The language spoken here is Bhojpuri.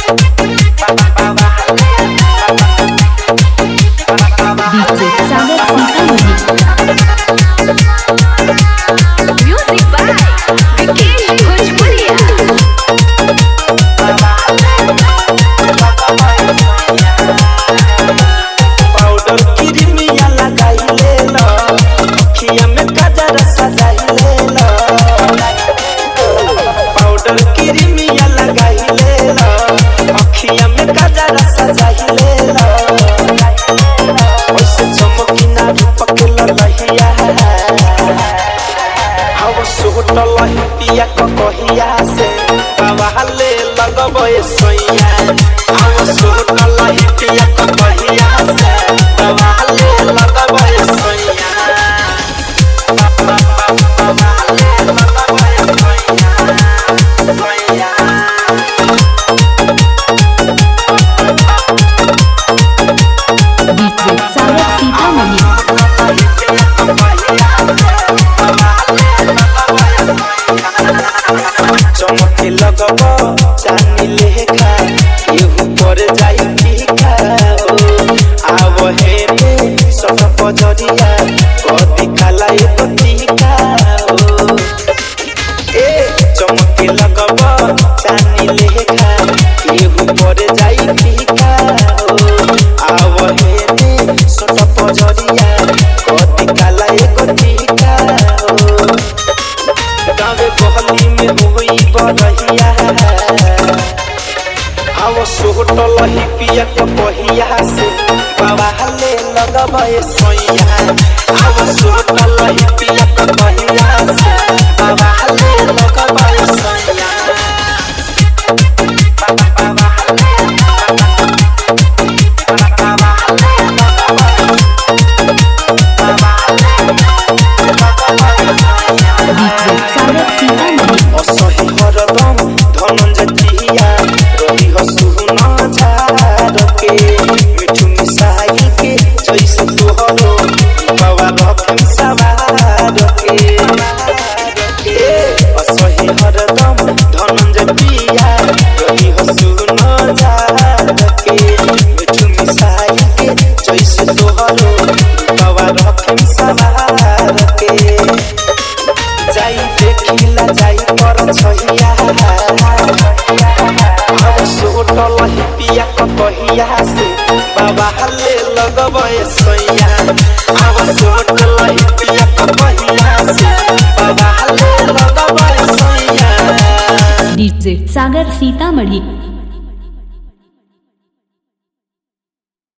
पिया कहिया से हवाले लगबे सैया हम सुनल पिया कहिया से हवाले लगबे सैया हवाले लगबे सैया चमके लगब चानी लेखा एहू पर जाई ठीका हो आव हे रे सब पजरिया कदी काला एक टीका हो ए चमके लगब चानी लेखा एहू पर जाई ठीका हो आव हे रे सब पजरिया कदी काला एक टीका हो गावे गहली में होई बरहिया आव सोटल ही पिया कहिया से बाबा हले लगबे सैया आव सोटल ही पिया कहिया से बाबा हले लगबे सैया बाबा हले असही हरदम धनंजय रही हसुन झार के मिठू मिसाई के जैसे तोहरो बाबा रखम सवार के असही हरदम धनंजय रही हसुन झार के मिठू मिसाई के जैसे तोहरो बाबा रखम सवार के जाई देखिला जाई पर छहिया अब सोटल ही पिया कहिया से बाबा हले लगबे सैया अब सोटल ही पिया कहिया से बाबा हले लगबे सैया। डीजे सागर सीतामढ़ी।